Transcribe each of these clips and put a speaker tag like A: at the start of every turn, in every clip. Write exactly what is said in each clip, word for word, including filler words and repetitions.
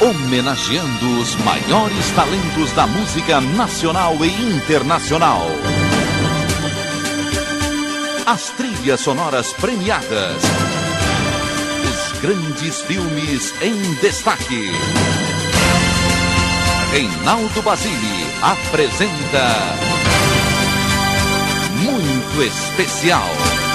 A: homenageando os maiores talentos da música nacional e internacional. As trilhas sonoras premiadas. Os grandes filmes em destaque. Reinaldo Basile apresenta Muito Especial.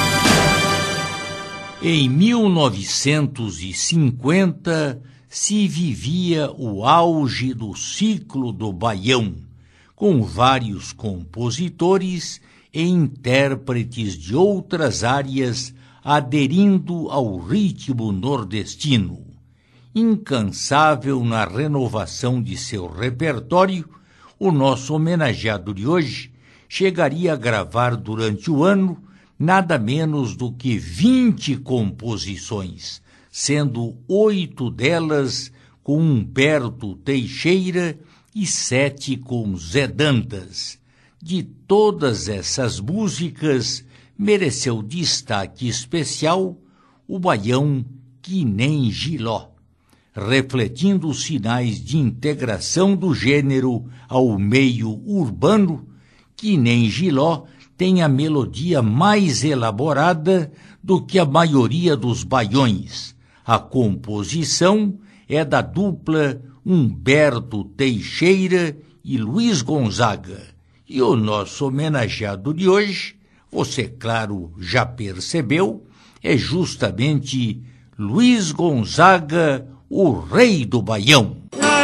B: Em mil novecentos e cinquenta se vivia o auge do ciclo do Baião, com vários compositores e intérpretes de outras áreas aderindo ao ritmo nordestino. Incansável na renovação de seu repertório, o nosso homenageado de hoje chegaria a gravar durante o ano nada menos do que vinte composições, sendo oito delas com Humberto Teixeira e sete com Zé Dantas. De todas essas músicas, mereceu destaque especial o Baião Que Nem Giló, refletindo os sinais de integração do gênero ao meio urbano. Que Nem Giló tem a melodia mais elaborada do que a maioria dos baiões. A composição é da dupla Humberto Teixeira e Luiz Gonzaga. E o nosso homenageado de hoje, você, claro, já percebeu, é justamente Luiz Gonzaga, o rei do Baião.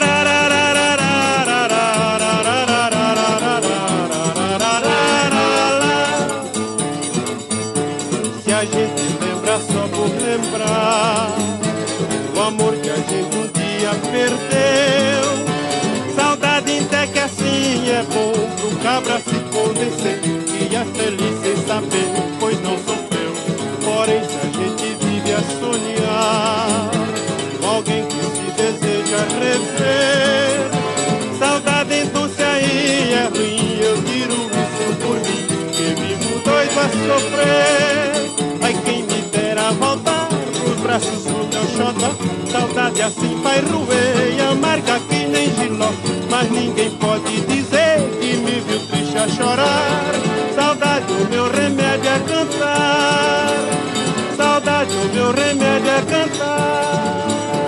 C: Se a gente lembra só por lembrar o amor que a gente um dia perdeu, saudade até que assim é bom pro cabra se convencer e é feliz sem saber, pois não sofreu. Porém, se a gente vive a sonhar com alguém que se deseja rever, saudade então se aí é ruim, eu tiro isso por mim, que vivo doido a sofrer. Ai, quem me dera voltar pros braços do meu xodó, saudade assim vai roer e amarga que nem giló, mas ninguém pode dizer que me viu triste a chorar. Saudade, o meu remédio é cantar, saudade, o meu remédio é cantar.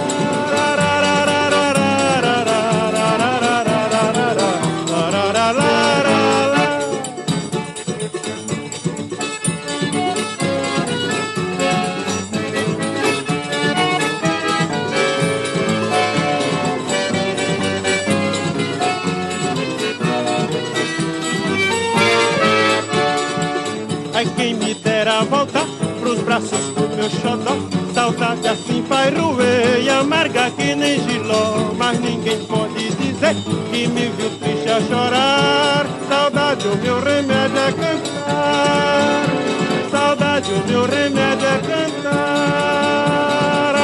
C: Ai, quem me dera voltar pros braços do meu xodó, saudade assim vai roer e amarga que nem giló, mas ninguém pode dizer que me viu triste a chorar. Saudade, o meu remédio é cantar, saudade, o meu remédio é cantar.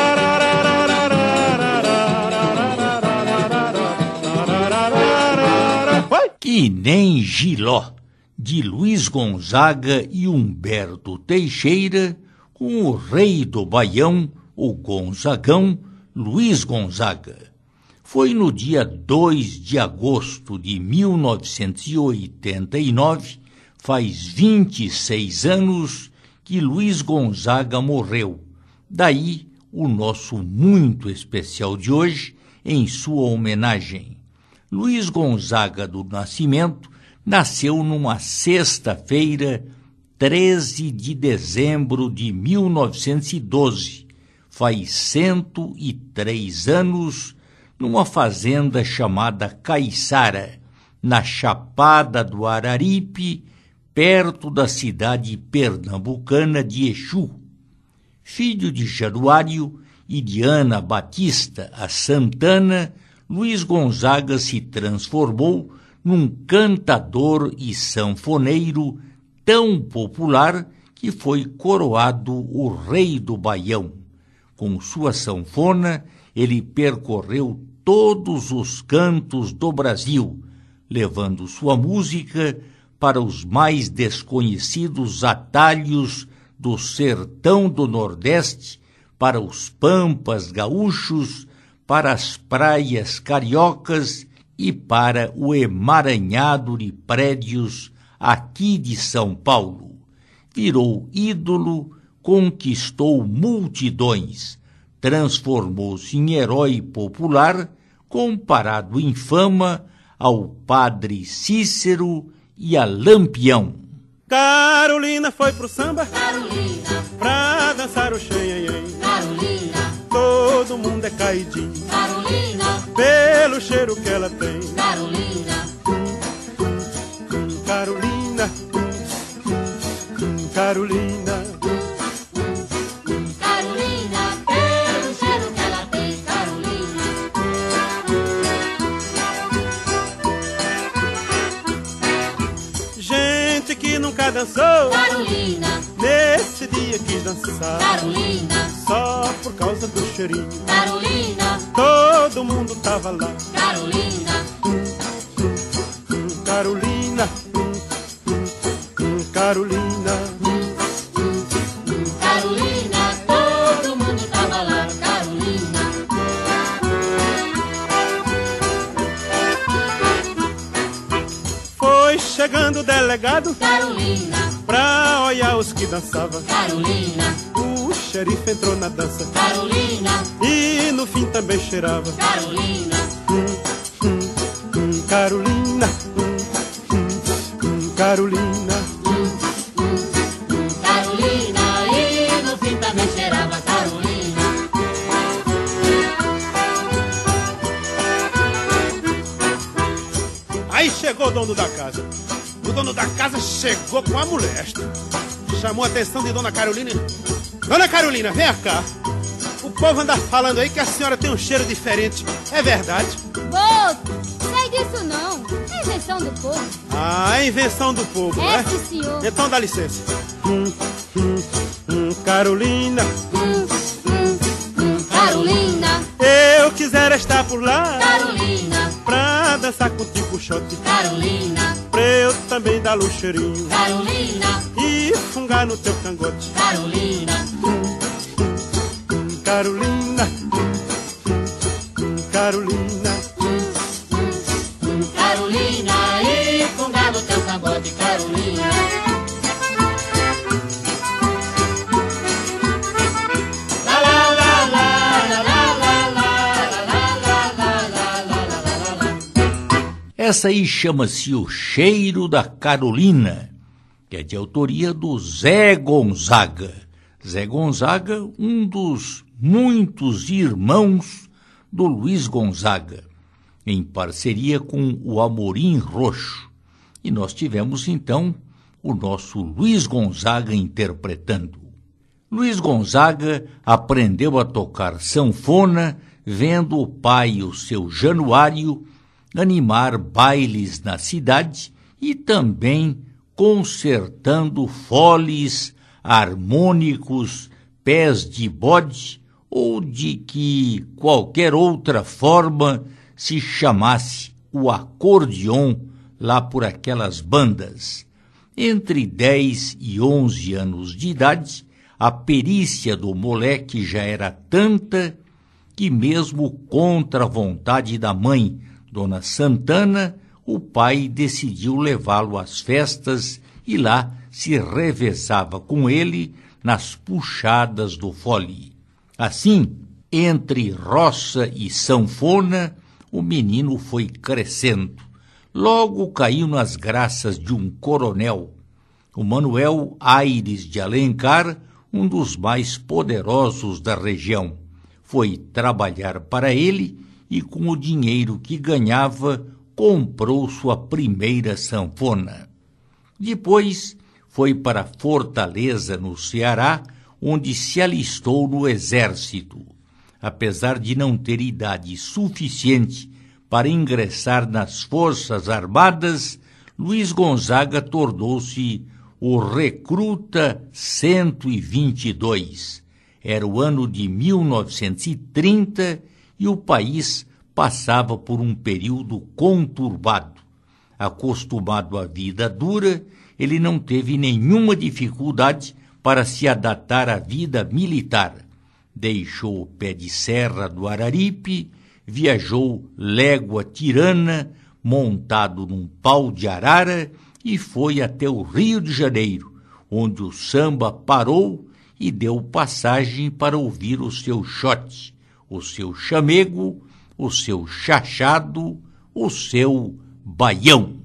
B: Que Nem Giló, de Luiz Gonzaga e Humberto Teixeira, com o rei do Baião, o Gonzagão, Luiz Gonzaga. Foi no dia dois de agosto de mil novecentos e oitenta e nove, faz vinte e seis anos, que Luiz Gonzaga morreu. Daí o nosso muito especial de hoje, em sua homenagem. Luiz Gonzaga do Nascimento nasceu numa sexta-feira, treze de dezembro de mil novecentos e doze, faz cento e três anos, numa fazenda chamada Caiçara, na Chapada do Araripe, perto da cidade pernambucana de Exu. Filho de Januário e de Ana Batista, a Santana, Luiz Gonzaga se transformou num cantador e sanfoneiro tão popular que foi coroado o rei do Baião. Com sua sanfona, ele percorreu todos os cantos do Brasil, levando sua música para os mais desconhecidos atalhos do sertão do Nordeste, para os pampas gaúchos, para as praias cariocas e para o emaranhado de prédios aqui de São Paulo. Virou ídolo, conquistou multidões, transformou-se em herói popular, comparado em fama ao padre Cícero e a Lampião.
C: Carolina foi pro samba,
D: Carolina,
C: pra dançar o xenhenhen.
D: Carolina,
C: Todo mundo é caidinho,
D: Carolina,
C: pelo cheiro que ela tem.
D: Carolina,
C: Carolina, Carolina,
D: Carolina, pelo cheiro que ela tem, Carolina.
C: gente que nunca dançou,
D: Carolina,
C: nesse dia quis dançar,
D: Carolina,
C: só por causa do cheirinho.
D: Carolina,
C: Todo mundo tava lá.
D: Carolina,
C: Carolina, Carolina,
D: Carolina, todo mundo tava lá, Carolina.
C: foi chegando o delegado
D: Carolina,
C: pra olhar os que dançavam.
D: Carolina,
C: O xerife entrou na dança
D: Carolina,
C: e no fim também cheirava.
D: Carolina,
C: Carolina, Carolina,
D: Carolina, e no fim também cheirava Carolina.
C: Aí chegou o dono da casa. O dono da casa chegou com a moléstia. Chamou a atenção de Dona Carolina. Dona Carolina, vem cá. O povo anda falando aí que a senhora tem um cheiro diferente. É verdade?
E: Boto, sei disso não. É invenção do povo.
C: Ah, é invenção do povo,
E: É,
C: né?
E: sim, senhor.
C: Então dá licença. Hum, hum, hum, Carolina,
E: Hum, hum, hum, Carolina,
C: eu quisera estar por lá
D: Carolina,
C: pra dançar contigo o shot.
D: Carolina,
C: Pra eu também dar o cheirinho
D: Carolina,
C: e fungar no teu cangote.
D: Carolina,
C: Carolina, Carolina,
D: Carolina, e fungar no teu cangote, Carolina. La la la la la la la la la la la la la la.
B: Essa aí chama-se O Cheiro da Carolina, que é de autoria do Zé Gonzaga. Zé Gonzaga, um dos muitos irmãos do Luiz Gonzaga, em parceria com o Amorim Roxo. E nós tivemos, então, o nosso Luiz Gonzaga interpretando. Luiz Gonzaga aprendeu a tocar sanfona vendo o pai, o seu Januário, animar bailes na cidade e também concertando foles, harmônicos, pés de bode ou de que qualquer outra forma se chamasse o acordeon lá por aquelas bandas. Entre dez e onze anos de idade, a perícia do moleque já era tanta que mesmo contra a vontade da mãe, Dona Santana, o pai decidiu levá-lo às festas e lá se revezava com ele nas puxadas do fole. Assim, entre roça e sanfona, o menino foi crescendo. Logo caiu nas graças de um coronel, o Manuel Aires de Alencar, um dos mais poderosos da região. Foi trabalhar para ele e, com o dinheiro que ganhava, comprou sua primeira sanfona. Depois foi para Fortaleza, no Ceará, onde se alistou no exército. Apesar de não ter idade suficiente para ingressar nas Forças Armadas, Luiz Gonzaga tornou-se o recruta cento e vinte e dois. Era o ano de mil novecentos e trinta e o país passava por um período conturbado. Acostumado à vida dura, ele não teve nenhuma dificuldade para se adaptar à vida militar. Deixou o pé de serra do Araripe viajou légua tirana, montado num pau de arara, e foi até o Rio de Janeiro, onde o samba parou e deu passagem para ouvir o seu shot, o seu chamego, o seu chachado, o seu baião.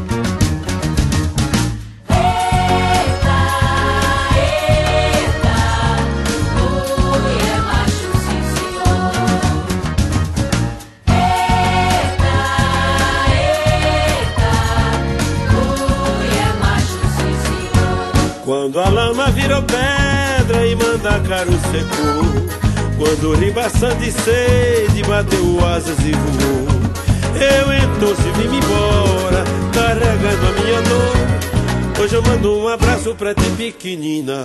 C: Quando a lama virou pedra e Mandacaru secou, quando o ribação de sede bateu asas e voou, eu então se vim embora, carregando a minha dor. Hoje eu mando um abraço pra ti pequenina,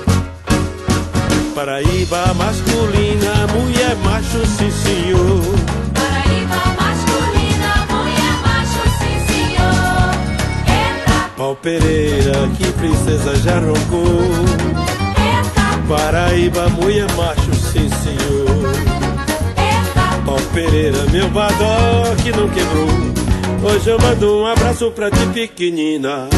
C: Paraíba masculina, mulher macho, sim senhor.
D: Paraíba masculina, mulher macho, sim senhor. Entra,
C: Pau Pereira, que princesa já roncou.
D: entra,
C: Paraíba, mulher macho, sim senhor.
D: entra,
C: Pau Pereira, meu badó que não quebrou. Hoje eu mando um abraço pra ti pequenina,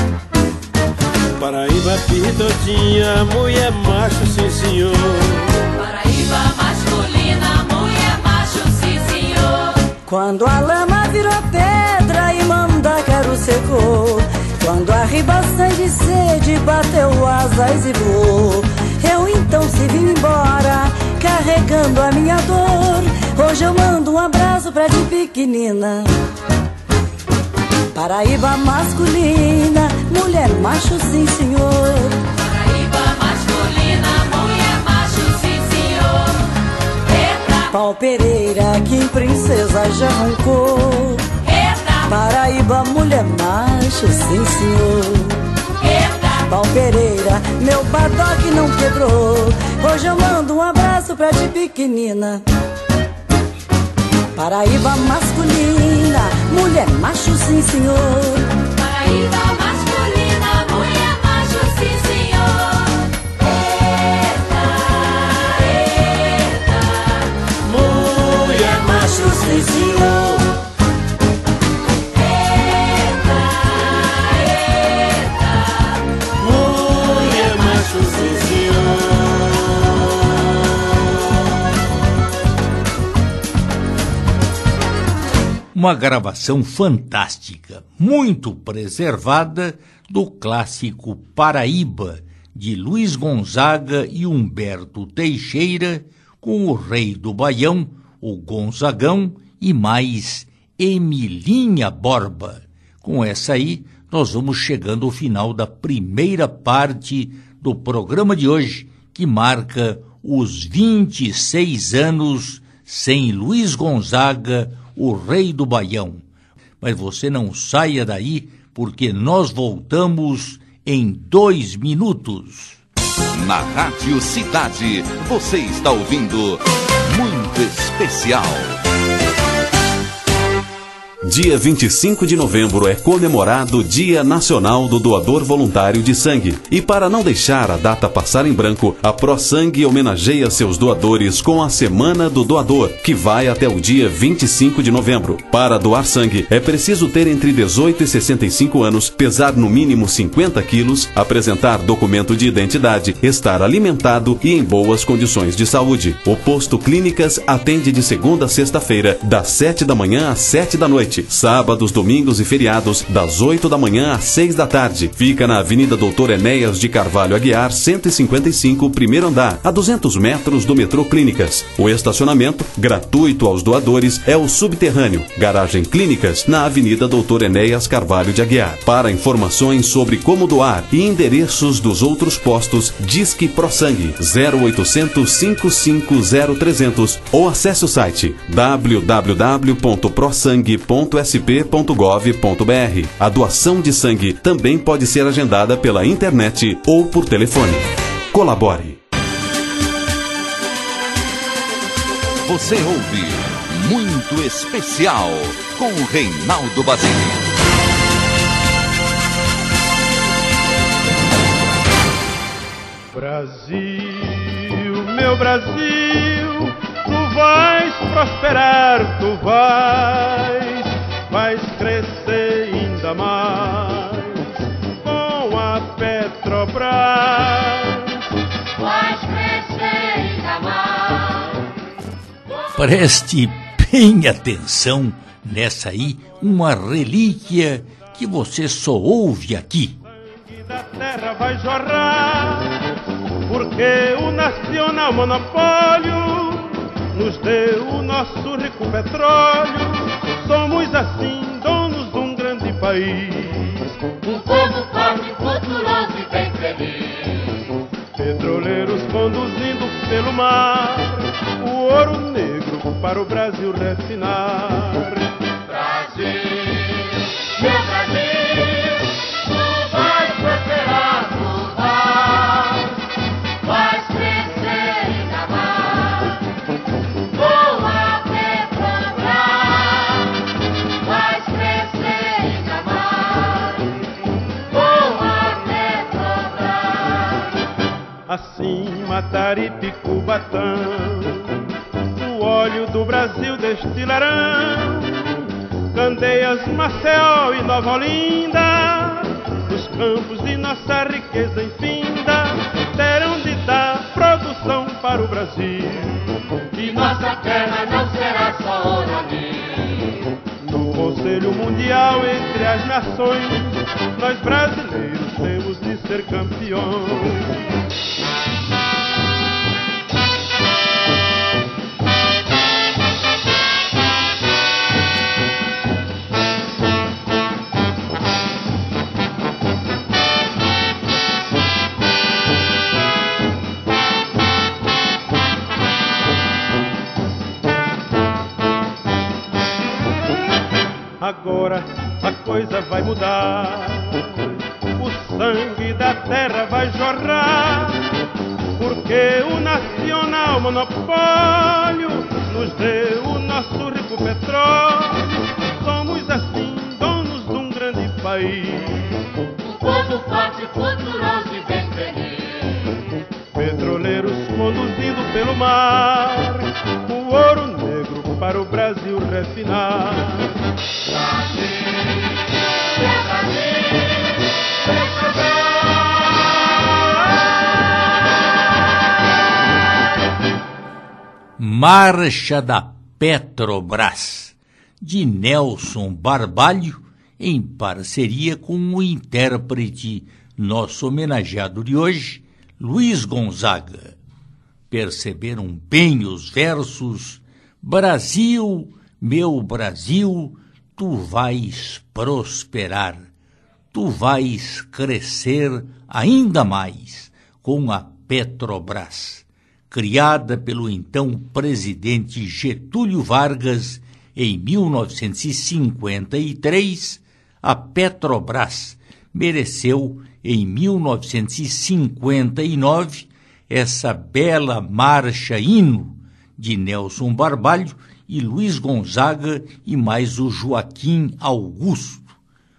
C: Paraíba pidotinha, mulher macho, sim senhor.
D: Paraíba masculina, mulher macho, sim senhor.
F: Quando a lama virou pedra e Mandacaru secou, quando a ribação de sede bateu asas e voou, eu então se vim embora, carregando a minha dor. Hoje eu mando um abraço pra ti pequenina, Paraíba masculina, mulher macho, sim senhor.
D: Paraíba masculina, mulher macho, sim senhor. Entra,
F: Pau Pereira, que princesa já roncou.
D: entra,
F: Paraíba, mulher macho, sim senhor.
D: entra,
F: Pau Pereira, meu badó que não quebrou. Hoje eu mando um abraço pra ti pequenina, Paraíba masculina, mulher macho, sim senhor.
D: Paraíba masculina, mulher macho, sim senhor. Eita, eita,
C: Mulher macho, sim senhor.
D: eita, eita.
C: Mulher macho, sim senhor.
B: Uma gravação fantástica, muito preservada, do clássico Paraíba, de Luiz Gonzaga e Humberto Teixeira, com o rei do Baião, o Gonzagão, e mais Emilinha Borba. Com essa aí, nós vamos chegando ao final da primeira parte do programa de hoje, que marca os vinte e seis anos sem Luiz Gonzaga, o rei do Baião. Mas você não saia daí, porque nós voltamos em dois minutos.
A: Na Rádio Cidade, você está ouvindo Muito Especial.
G: Dia vinte e cinco de novembro é comemorado o Dia Nacional do Doador Voluntário de Sangue. E para não deixar a data passar em branco, a ProSangue homenageia seus doadores com a Semana do Doador, que vai até o dia vinte e cinco de novembro. Para doar sangue, é preciso ter entre dezoito e sessenta e cinco anos, pesar no mínimo cinquenta quilos, apresentar documento de identidade, estar alimentado e em boas condições de saúde. O Posto Clínicas atende de segunda a sexta-feira, das sete da manhã às sete da noite. Sábados, domingos e feriados, das oito da manhã às seis da tarde. Fica na Avenida Doutor Enéas de Carvalho Aguiar, cento e cinquenta e cinco, primeiro andar, a duzentos metros do metrô Clínicas. O estacionamento, gratuito aos doadores, é o subterrâneo, garagem Clínicas, na Avenida Doutor Enéas Carvalho de Aguiar. Para informações sobre como doar e endereços dos outros postos, Disque ProSangue zero oitocentos, cinco cinco zero, trezentos ou acesse o site w w w ponto prosangue ponto s p ponto gov ponto b r. A doação de sangue também pode ser agendada pela internet ou por telefone. Colabore.
A: Você ouve Muito Especial com Reinaldo Basile.
C: Brasil, meu Brasil, tu vais prosperar faz, faz crescer ainda mais com a Petrobras.
D: Faz crescer ainda mais.
B: Preste bem atenção nessa aí, uma relíquia que você só ouve aqui.
C: Da terra vai jorrar, porque o nacional monopólio nos deu o nosso rico petróleo. Somos assim donos de um grande país,
D: Um povo forte, culturoso e bem feliz.
C: petroleiros conduzindo pelo mar o ouro negro para o Brasil refinar.
D: Brasil, meu Brasil, tu vais prosperar, tu vais, vais crescer ainda mais. Com a Petrobras, vais crescer ainda mais. Com a Petrobras.
C: Assim, Mataripe, Cubatão, o óleo do Brasil destilarão. Candeias, Maceió e Nova Olinda, os campos de nossa riqueza infinda, terão de dar produção para o Brasil.
D: E nossa terra não será só ouro ali.
C: No Conselho Mundial entre as nações, nós brasileiros temos de ser campeões. Agora a coisa vai mudar, o sangue da terra vai jorrar, porque o nacional monopólio nos deu o nosso rico petróleo. Somos assim donos de um grande país,
D: Um povo forte, culturoso e bem feliz.
C: petroleiros conduzindo pelo mar o ouro negro para o Brasil refinar.
B: Marcha da Petrobras, de Nelson Barbalho, em parceria com o intérprete, nosso homenageado de hoje, Luiz Gonzaga. Perceberam bem os versos? Brasil, meu Brasil, tu vais prosperar, tu vais crescer ainda mais com a Petrobras. Criada pelo então presidente Getúlio Vargas em mil novecentos e cinquenta e três, a Petrobras mereceu em mil novecentos e cinquenta e nove essa bela marcha-hino de Nelson Barbalho e Luiz Gonzaga e mais o Joaquim Augusto.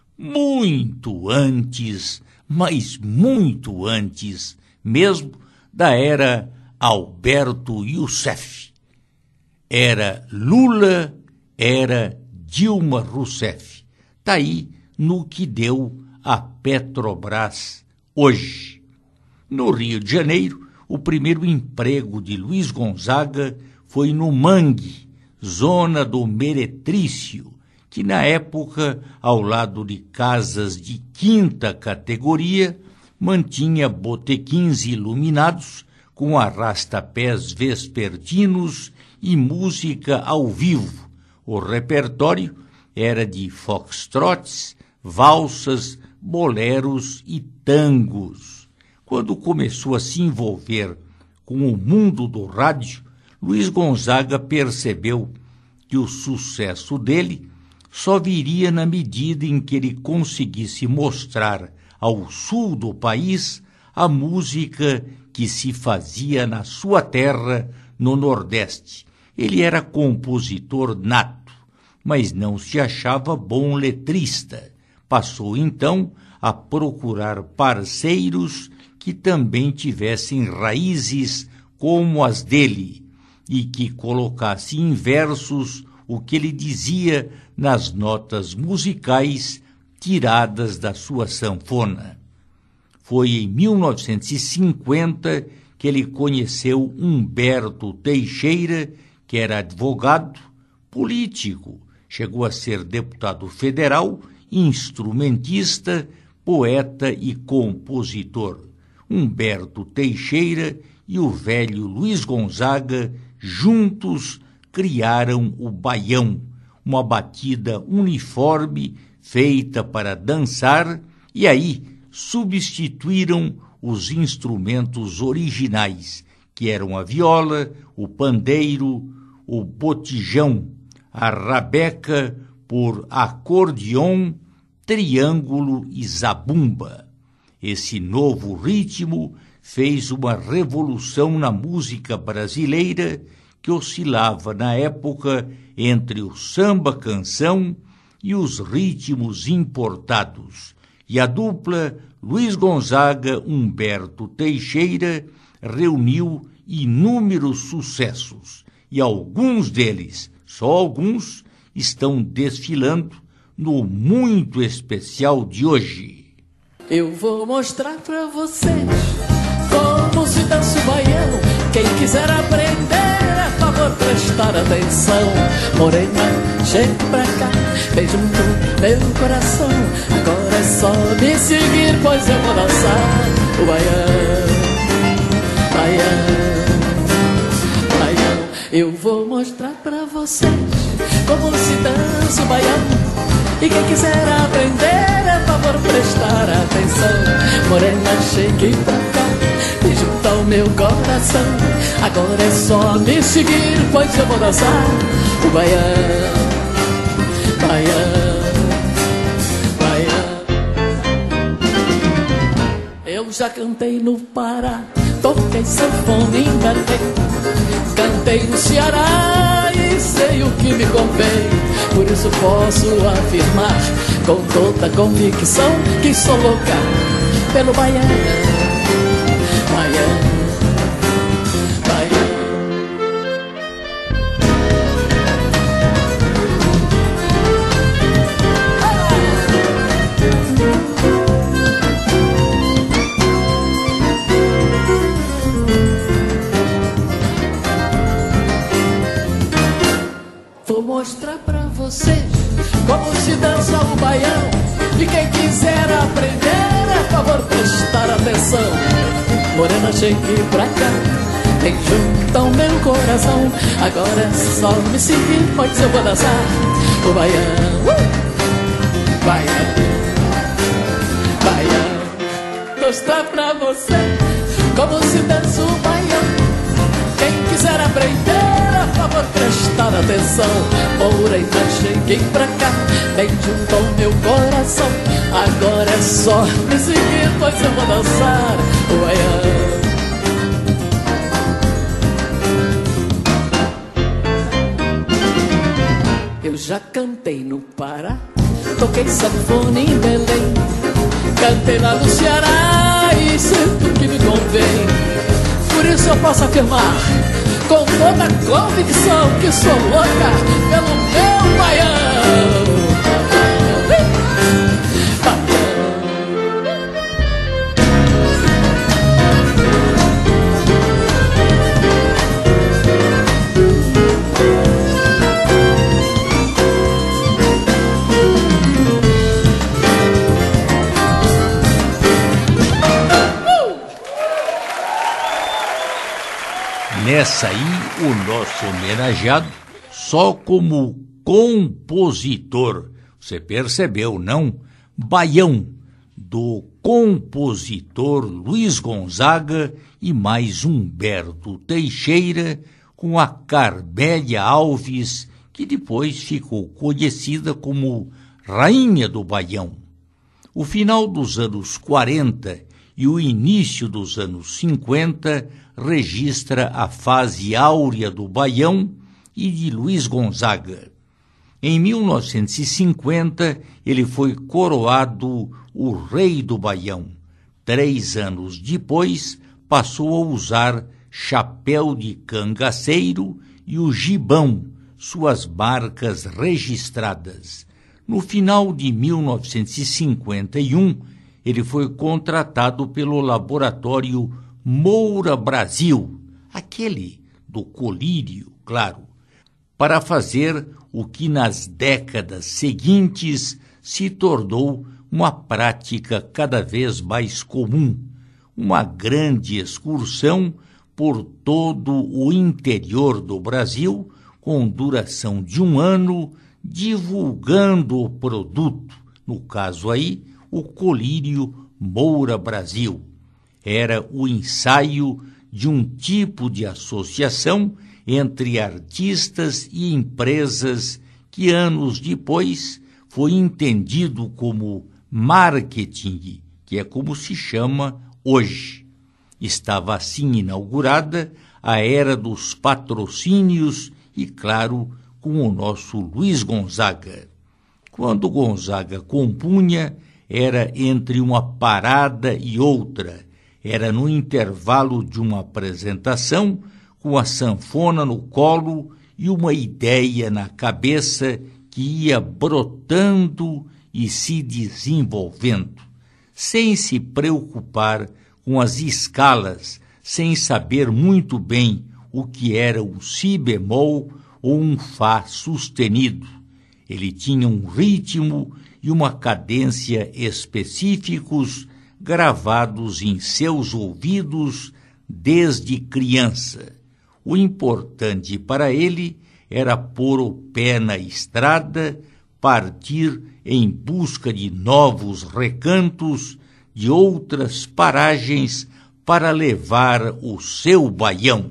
B: Muito antes, mas muito antes mesmo da era Alberto Youssef. Era Lula, era Dilma Rousseff. Está aí no que deu a Petrobras hoje. No Rio de Janeiro, o primeiro emprego de Luiz Gonzaga foi no Mangue, zona do Meretrício, que na época, ao lado de casas de quinta categoria, mantinha botequins iluminados com arrastapés vespertinos e música ao vivo. O repertório era de foxtrotes, valsas, boleros e tangos. Quando começou a se envolver com o mundo do rádio, Luiz Gonzaga percebeu que o sucesso dele só viria na medida em que ele conseguisse mostrar ao sul do país a música que se fazia na sua terra, no Nordeste. Ele era compositor nato, mas não se achava bom letrista. Passou, então, a procurar parceiros que também tivessem raízes como as dele e que colocassem em versos o que ele dizia nas notas musicais tiradas da sua sanfona. Foi em mil novecentos e cinquenta que ele conheceu Humberto Teixeira, que era advogado, político, chegou a ser deputado federal, instrumentista, poeta e compositor. Humberto Teixeira e o velho Luiz Gonzaga, juntos, criaram o baião, uma batida uniforme feita para dançar, e aí substituíram os instrumentos originais, que eram a viola, o pandeiro, o botijão, a rabeca por acordeon, triângulo e zabumba. Esse novo ritmo fez uma revolução na música brasileira que oscilava na época entre o samba-canção e os ritmos importados. E a dupla Luiz Gonzaga-Humberto Teixeira reuniu inúmeros sucessos, e alguns deles, só alguns, estão desfilando no muito especial de hoje.
H: Eu vou mostrar pra vocês como se dança o baião. Quem quiser aprender, é favor prestar atenção. Morena, chega pra cá, vem junto meu coração. Agora é só me seguir, pois eu vou dançar o baião, baião, baião. Eu vou mostrar pra vocês como se dança o baião. E quem quiser aprender, é favor prestar atenção. Morena, chegue pra cá e junta ao meu coração. Agora é só me seguir, pois eu vou dançar o baião, baião, baião. Eu já cantei no Pará, toquei sanfona em Belém, cantei no Ceará e sei o que me convém. Por isso posso afirmar com toda convicção que sou louca pelo baião, baião, baião. Vou mostrar pra vocês como se dança o baião. E quem quiser aprender, é favor prestar atenção. Morena, chegue pra cá, vem junto ao meu coração. Agora é só me seguir, pois eu vou dançar o baião, uh! Baião, baião. Mostrar pra vocês como se dança o baião. Quem quiser aprender, a favor prestar atenção. Morena, cheguei pra cá, vem junto ao meu coração. Agora é só me seguir, pois eu vou dançar o baião. Eu já cantei no Pará, toquei sanfona em Belém, cantei lá no Ceará e sinto que me convém. Por isso eu posso afirmar com toda a convicção que sou louca pelo meu baião.
B: Nessa aí, o nosso homenageado só como compositor. Você percebeu, não? Baião, do compositor Luiz Gonzaga e mais Humberto Teixeira, com a Carmélia Alves, que depois ficou conhecida como Rainha do Baião. O final dos anos quarenta e o início dos anos cinquenta registra a fase áurea do baião e de Luiz Gonzaga. Em mil novecentos e cinquenta, ele foi coroado o Rei do Baião. Três anos depois, passou a usar chapéu de cangaceiro e o gibão, suas marcas registradas. No final de mil novecentos e cinquenta e um, ele foi contratado pelo laboratório Moura Brasil, aquele do colírio, claro, para fazer o que nas décadas seguintes se tornou uma prática cada vez mais comum, uma grande excursão por todo o interior do Brasil, com duração de um ano, divulgando o produto, no caso aí, o colírio Moura Brasil. Era o ensaio de um tipo de associação entre artistas e empresas que anos depois foi entendido como marketing, que é como se chama hoje. Estava assim inaugurada a era dos patrocínios e, claro, com o nosso Luiz Gonzaga. Quando Gonzaga compunha, era entre uma parada e outra, era no intervalo de uma apresentação, com a sanfona no colo e uma ideia na cabeça que ia brotando e se desenvolvendo, sem se preocupar com as escalas, sem saber muito bem o que era um si bemol ou um fá sustenido. Ele tinha um ritmo e uma cadência específicos gravados em seus ouvidos desde criança. O importante para ele era pôr o pé na estrada, partir em busca de novos recantos, de outras paragens para levar o seu baião.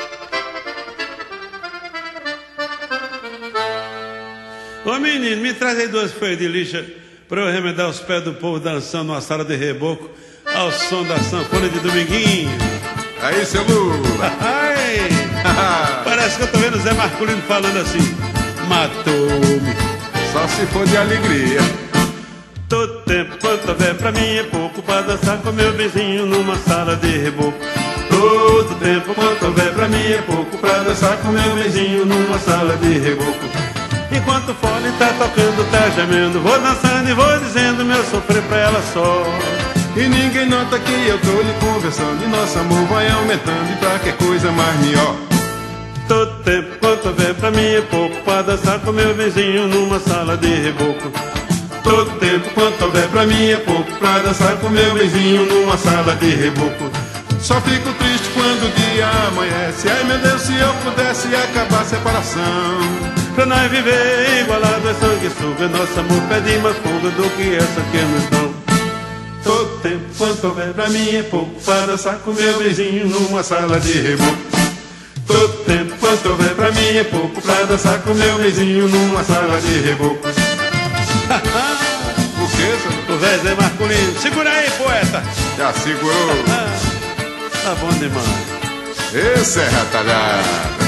I: Ô menino, me traz aí duas folhas de lixa para eu remendar os pés do povo dançando numa sala de reboco ao som da sanfona de Dominguinho.
J: Aí, seu Lula.
I: Parece que eu tô vendo o Zé Marculino falando assim: matou-me.
J: Só se for de alegria.
I: Todo tempo quanto houver pra mim é pouco pra dançar com meu vizinho numa sala de reboco. Todo tempo quanto houver pra mim é pouco pra dançar com meu vizinho numa sala de reboco. Enquanto o fole tá tocando, tá gemendo, vou dançando e vou dizendo meu sofrer pra ela só.
J: E ninguém nota que eu tô lhe conversando e nosso amor vai aumentando e pra que coisa mais melhor.
I: Todo tempo quanto houver pra mim é pouco pra dançar com meu vizinho numa sala de reboco.
J: Todo tempo quanto houver pra mim é pouco pra dançar com meu vizinho numa sala de reboco. Só fico triste quando o dia amanhece. Ai meu Deus, se eu pudesse acabar a separação.
I: Pra nós viver igualado é sanguessuga, nosso amor pede mais fuga do que essa que nos dão.
J: Todo tempo quanto houver pra mim é pouco pra dançar com meu vizinho numa sala de reboco. Todo tempo quanto houver pra mim é pouco pra dançar com meu vizinho numa sala de reboco.
I: O que, senhor? O velho Zé Marculino. Segura aí, poeta.
J: Já segurou.
I: Tá bom demais.
J: Esse é retalhado.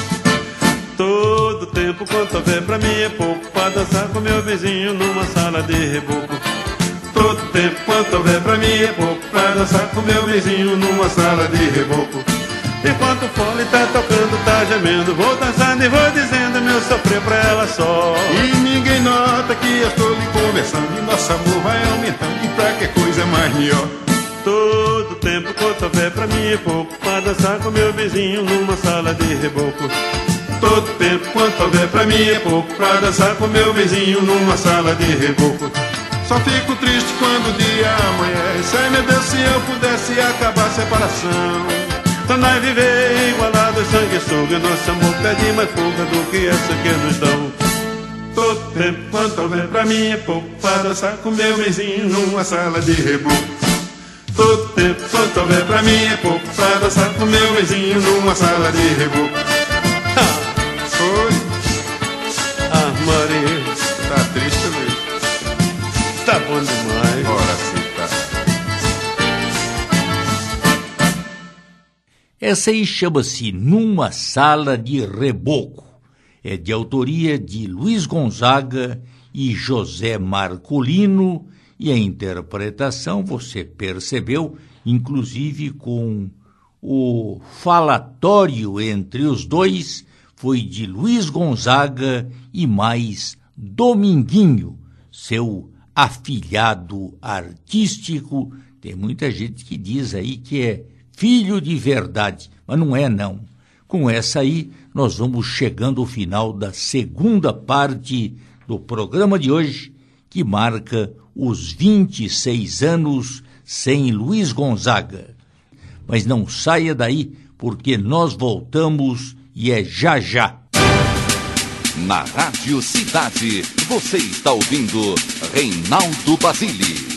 I: Todo tempo quanto houver pra mim é pouco pra dançar com meu vizinho numa sala de reboco.
J: Todo tempo quanto houver pra mim é pouco pra dançar com meu vizinho numa sala de reboco.
I: Enquanto o fole tá tocando, tá gemendo, vou dançando e vou dizendo meu sofrer pra ela só.
J: E ninguém nota que eu estou lhe conversando e nosso amor vai aumentando e pra que coisa mais melhor.
I: Todo tempo quanto houver pra mim é pouco pra dançar com meu vizinho numa sala de reboco.
J: Todo tempo quanto houver pra mim é pouco pra dançar com meu vizinho numa sala de reboco. Só fico triste quando o dia amanhece. Ai meu Deus, se eu pudesse acabar a separação.
I: Pra nós viver igualado, sanguessuga, nosso amor pede mais fuga do que essa que nos dão.
J: Todo tempo quanto houver pra mim é pouco pra dançar com meu vizinho numa sala de reboco. Todo tempo quanto houver pra mim é pouco pra dançar com meu vizinho numa sala de reboco. Foi.
I: Ah, Maria.
J: Tá triste mesmo.
I: Tá bom demais.
J: Ora sim, tá.
B: Essa aí chama-se Numa Sala de Reboco. É de autoria de Luiz Gonzaga e José Marculino, e a interpretação, você percebeu, inclusive com o falatório entre os dois, foi de Luiz Gonzaga e mais Dominguinho, seu afilhado artístico. Tem muita gente que diz aí que é filho de verdade, mas não é não. Com essa aí, nós vamos chegando ao final da segunda parte do programa de hoje, que marca os vinte e seis anos sem Luiz Gonzaga. Mas não saia daí, porque nós voltamos e é já já.
A: Na Rádio Cidade, você está ouvindo Reinaldo Basile.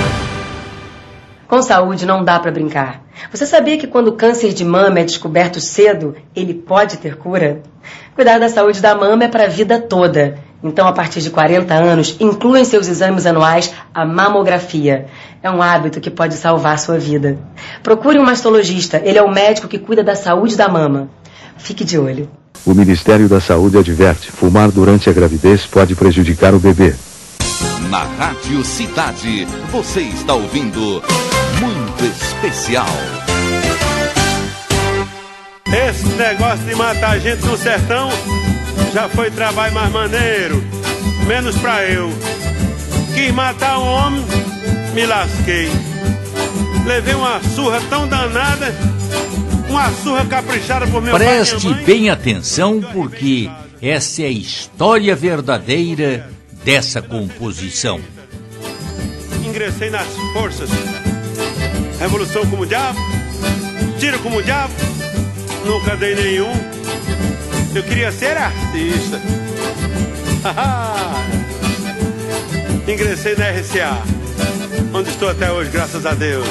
K: Com saúde não dá para brincar. Você sabia que quando o câncer de mama é descoberto cedo, ele pode ter cura? Cuidar da saúde da mama é para a vida toda. Então, a partir de quarenta anos, inclua em seus exames anuais a mamografia. É um hábito que pode salvar sua vida. Procure um mastologista, ele é o médico que cuida da saúde da mama. Fique de olho.
L: O Ministério da Saúde adverte: fumar durante a gravidez pode prejudicar o bebê.
A: Na Rádio Cidade, você está ouvindo Muito Especial.
I: Esse negócio de matar gente no sertão já foi trabalho mais maneiro, menos pra eu. Quis matar um homem, me lasquei. Levei uma surra tão danada, uma surra caprichada por meu pai e minha mãe.
B: Preste bem atenção, porque essa é a história verdadeira dessa composição.
I: Ingressei nas forças, revolução como o diabo, tiro como o diabo, nunca dei nenhum. Eu queria ser artista. Ingressei na R C A, onde estou até hoje, graças a Deus.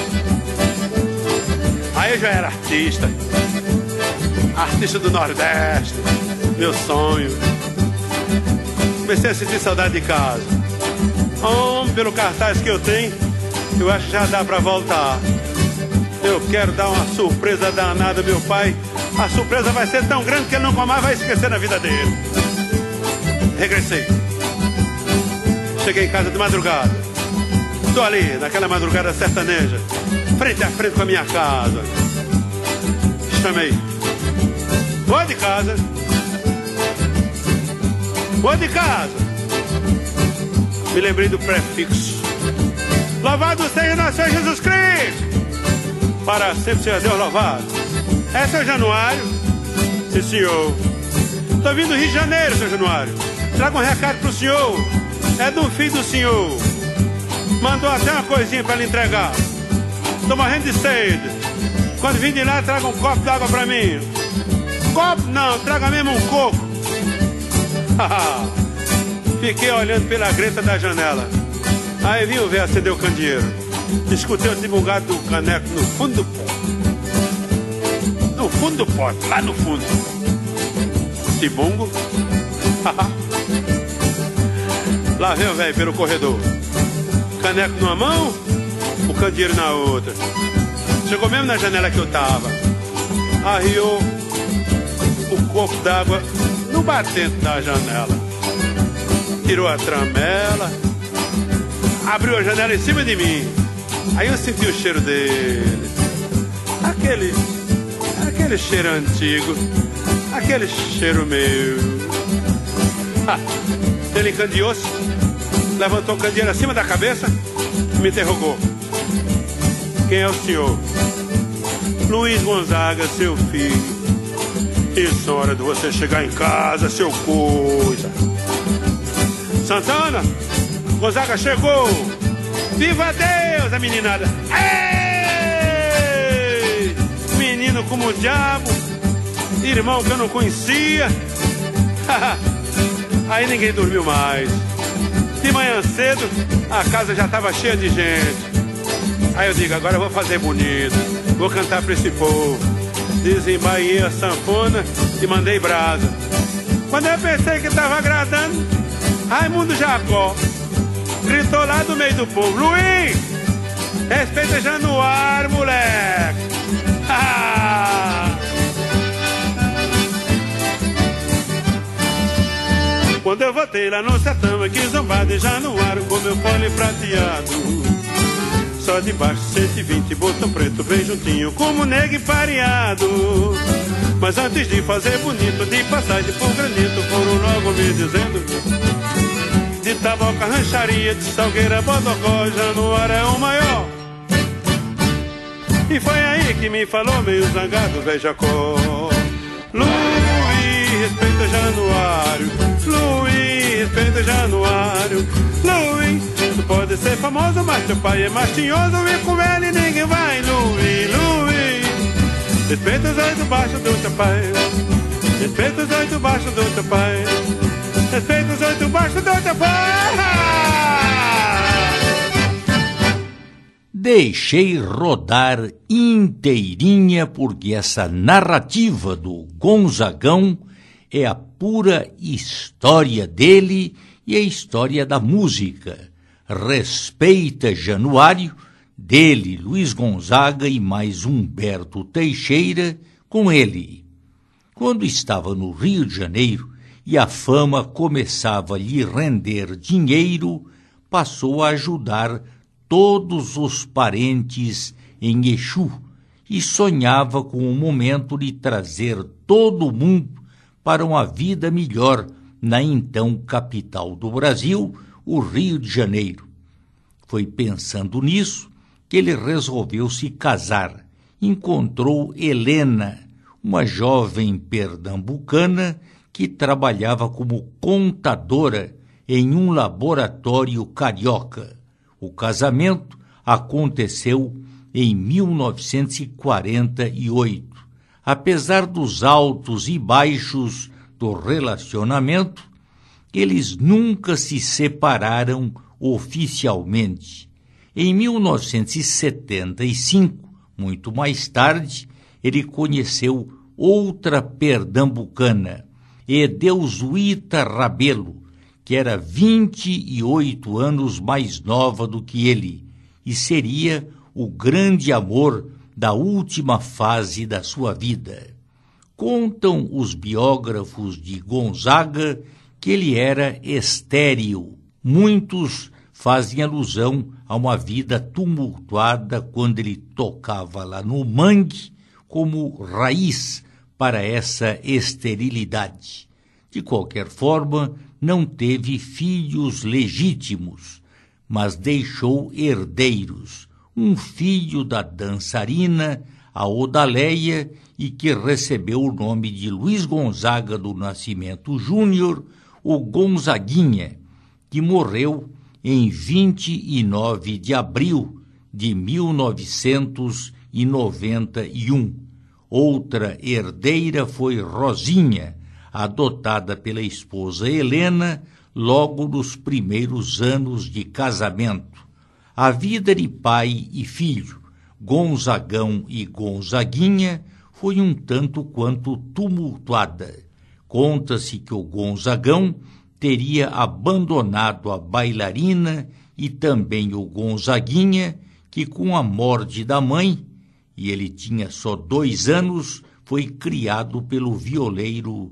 I: Aí eu já era artista, artista do Nordeste, meu sonho. Comecei a sentir saudade de casa. Homem, pelo cartaz que eu tenho, eu acho que já dá pra voltar. Eu quero dar uma surpresa danada ao meu pai. A surpresa vai ser tão grande que ele nunca mais vai esquecer na vida dele. Regressei. Cheguei em casa de madrugada. Estou ali, naquela madrugada sertaneja, frente a frente com a minha casa. Chamei. Vou de casa. Vou de casa. Me lembrei do prefixo. Louvado seja nosso Senhor Jesus Cristo. Para sempre seja Deus louvado. É, seu Januário? Sim, senhor. Estou vindo do Rio de Janeiro, seu Januário. Traga um recado pro senhor. É do filho do senhor. Mandou até uma coisinha para lhe entregar. Estou morrendo de sede. Quando vim de lá, traga um copo d'água para mim. Copo? Não, traga mesmo um coco. Fiquei olhando pela greta da janela. Aí vi o velho acender o candeeiro. Escutei o tibungado do caneco no fundo do pote. No fundo do pote, lá no fundo. Tibungo. Lá vem o velho pelo corredor. Caneco numa mão, o candeeiro na outra. Chegou mesmo na janela que eu tava. Arriou o copo d'água no batente da janela. Tirou a tramela, abriu a janela em cima de mim. Aí eu senti o cheiro dele. Aquele, aquele cheiro antigo. Aquele cheiro meu. Ah, ele encandeou-se, levantou o candeeiro acima da cabeça e me interrogou. Quem é o senhor? Luiz Gonzaga, seu filho. Isso, hora de você chegar em casa, seu coisa. Santana, Gonzaga chegou. Viva Deus, a meninada. Ei! Menino como o diabo. Irmão que eu não conhecia. Aí ninguém dormiu mais. De manhã cedo, a casa já estava cheia de gente. Aí eu digo, agora eu vou fazer bonito. Vou cantar pra esse povo. Desembainhei a sanfona e mandei brasa. Quando eu pensei que estava agradando, Raimundo Jacó gritou lá do meio do povo: Luiz, respeita Januário, moleque. Quando eu voltei lá no sertão, aqui zombado em Januário, com meu fone prateado, só de baixo cento e vinte, botão preto bem juntinho, como negue pareado. Mas antes de fazer bonito, de passagem por granito, foram logo me dizendo: de Taboca, Rancharia, de Salgueira, Bodocó, Januário é o maior. E foi aí que me falou meio zangado, velho Jacó: Luiz, respeita Januário, Luiz, respeita Januário. Luiz, tu pode ser famoso, mas teu pai é mais tinhoso e com ele ninguém vai. Luiz, Luiz, respeita os oito baixos do teu pai, respeita os oito baixos do teu pai, respeita os oito baixos do teu pai.
B: Deixei rodar inteirinha porque essa narrativa do Gonzagão é a pura história dele e a história da música. Respeita Januário, dele Luiz Gonzaga e mais Humberto Teixeira com ele. Quando estava no Rio de Janeiro e a fama começava a lhe render dinheiro, passou a ajudar todos os parentes em Exu e sonhava com o momento de trazer todo mundo para uma vida melhor na então capital do Brasil, o Rio de Janeiro. Foi pensando nisso que ele resolveu se casar. Encontrou Helena, uma jovem pernambucana que trabalhava como contadora em um laboratório carioca. O casamento aconteceu em mil novecentos e quarenta e oito. Apesar dos altos e baixos do relacionamento, eles nunca se separaram oficialmente. Em mil novecentos e setenta e cinco, muito mais tarde, ele conheceu outra pernambucana, Edeusuíta Rabelo, que era vinte e oito anos mais nova do que ele, e seria o grande amor da última fase da sua vida. Contam os biógrafos de Gonzaga que ele era estéril. Muitos fazem alusão a uma vida tumultuada quando ele tocava lá no mangue como raiz para essa esterilidade. De qualquer forma, não teve filhos legítimos, mas deixou herdeiros, um filho da dançarina, a Odaleia, e que recebeu o nome de Luiz Gonzaga do Nascimento Júnior, o Gonzaguinha, que morreu em vinte e nove de abril de mil novecentos e noventa e um. Outra herdeira foi Rosinha, adotada pela esposa Helena logo nos primeiros anos de casamento. A vida de pai e filho, Gonzagão e Gonzaguinha, foi um tanto quanto tumultuada. Conta-se que o Gonzagão teria abandonado a bailarina e também o Gonzaguinha, que com a morte da mãe, e ele tinha só dois anos, foi criado pelo violeiro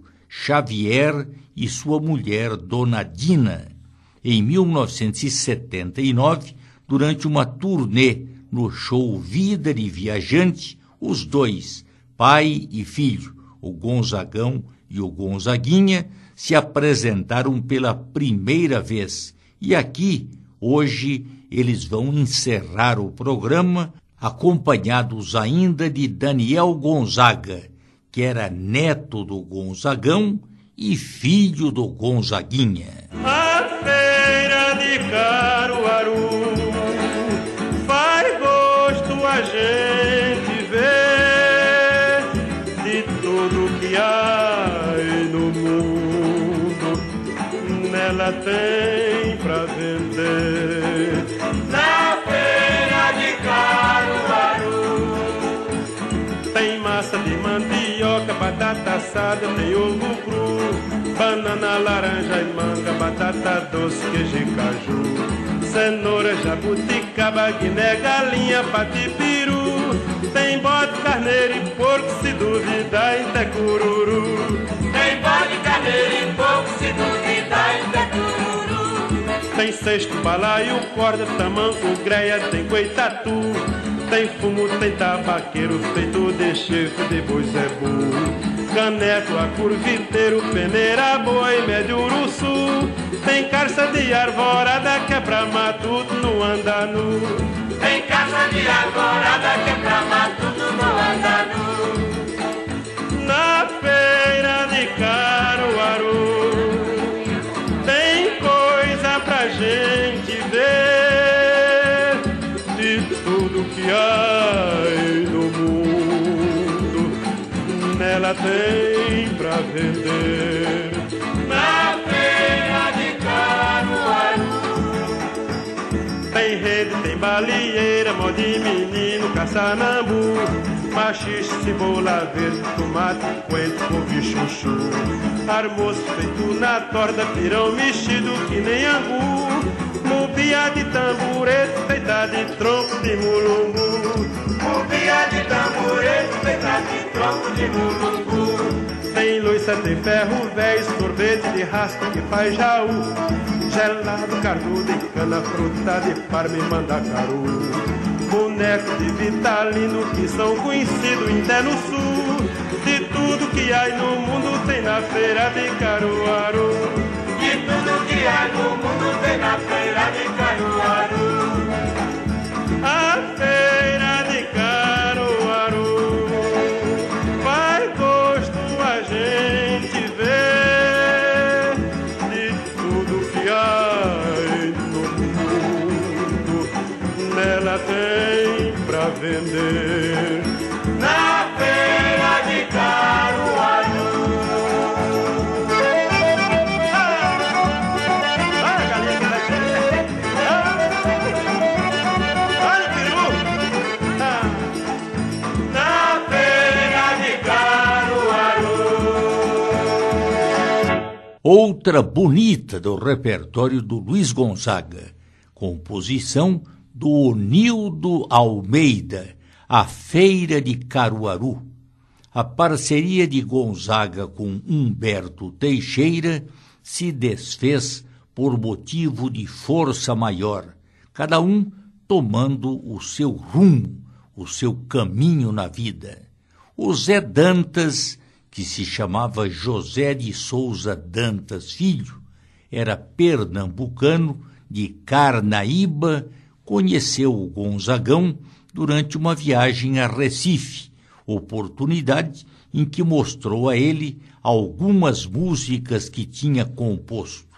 B: Xavier e sua mulher Dona Dina. Em mil novecentos e setenta e nove, durante uma turnê no show Vida de Viajante, os dois, pai e filho, o Gonzagão e o Gonzaguinha, se apresentaram pela primeira vez. E aqui, hoje, eles vão encerrar o programa, acompanhados ainda de Daniel Gonzaga, que era neto do Gonzagão e filho do Gonzaguinha.
I: A feira de Caruaru faz gosto a gente ver de tudo que há no mundo, nela tem pra vender. Na feira de Caruaru tem massa de mandioca, batata assada, tem ovo cru, banana, laranja e manga, batata doce, queijo e caju, cenoura, jabuticaba, guiné, galinha, patipiru, tem bode, carneiro e porco, se duvidar, até cururu. Tem bode, carneiro e porco, se duvidar, até cururu. Tem cesto, balaio, corda, tamanco, greia, tem coitatu, tem fumo, tem tabaqueiro, feito de chifre de boi zebu.
C: caneco, a curviteiro, peneira, boi, médio uruçu. Tem carça de arvorada que é pra matuto, não anda nu.
D: Tem carça de arvorada que é pra matuto, não anda nu.
C: Na feira de Caruaru tem coisa pra gente ver, de tudo que há no mundo, nela tem pra vender.
D: Na feira de Caruaru
C: tem rede, tem balieira, mó de menino, caçanambu, machixe, cebola verde, tomate, coentro, couve, chuchu, armoço feito na torta, pirão mexido que nem angu, mubia de tamborete feita de tronco de mulungu,
D: mubia de tamborete feita de tronco de mulungu.
C: Tem loiça, tem ferro velho, sorvete de raspa que faz jaú, gelado, carnudo e cana, fruta de parma e mandacaru, boneco de vitalino que são conhecidos até no sul. De tudo que há no mundo tem na feira de Caruaru.
D: De tudo que há no mundo tem na feira de Caruaru.
C: A feira de Caruaru faz gosto a gente ver, de tudo que há no mundo, nela tem pra vender.
D: Na feira de Caruaru.
C: Olha, galinha que tá cheia. Olha o peru.
D: Na feira de Caruaru.
B: Outra bonita do repertório do Luiz Gonzaga, composição do Onildo Almeida, A Feira de Caruaru. A parceria de Gonzaga com Humberto Teixeira se desfez por motivo de força maior, cada um tomando o seu rumo, o seu caminho na vida. O Zé Dantas, que se chamava José de Souza Dantas Filho, era pernambucano de Carnaíba, conheceu o Gonzagão durante uma viagem a Recife, oportunidade em que mostrou a ele algumas músicas que tinha composto.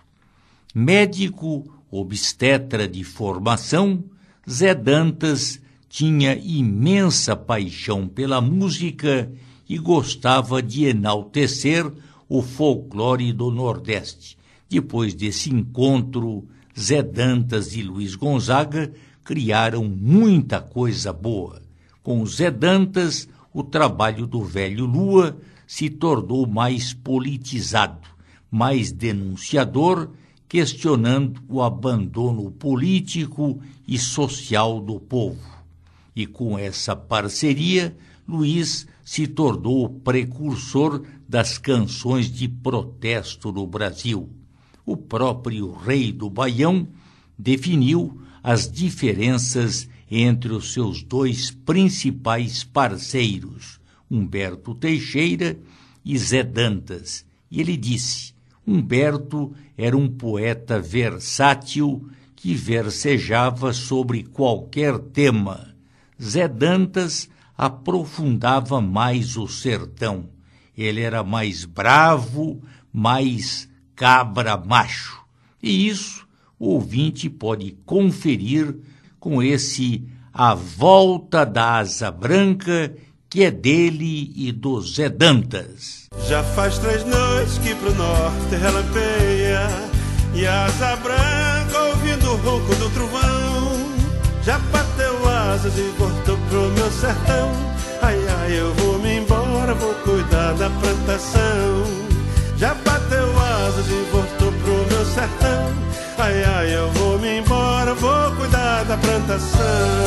B: Médico obstetra de formação, Zé Dantas tinha imensa paixão pela música e gostava de enaltecer o folclore do Nordeste. Depois desse encontro, Zé Dantas e Luiz Gonzaga criaram muita coisa boa. Com Zé Dantas, o trabalho do Velho Lua se tornou mais politizado, mais denunciador, questionando o abandono político e social do povo. E com essa parceria, Luiz se tornou o precursor das canções de protesto no Brasil. O próprio Rei do Baião definiu as diferenças entre os seus dois principais parceiros, Humberto Teixeira e Zé Dantas. E ele disse: Humberto era um poeta versátil que versejava sobre qualquer tema. Zé Dantas aprofundava mais o sertão. Ele era mais bravo, mais cabra macho. E isso o ouvinte pode conferir com esse A Volta da Asa Branca, que é dele e do Zé Dantas.
C: Já faz três noites que pro norte relampeia, e a asa branca ouvindo o ronco do trovão já bateu asas e voltou pro meu sertão. Ai, ai, eu vou me embora, vou cuidar da plantação. Já bateu asas e voltou pro meu sertão. Ai, ai, eu vou me embora, vou cuidar da plantação.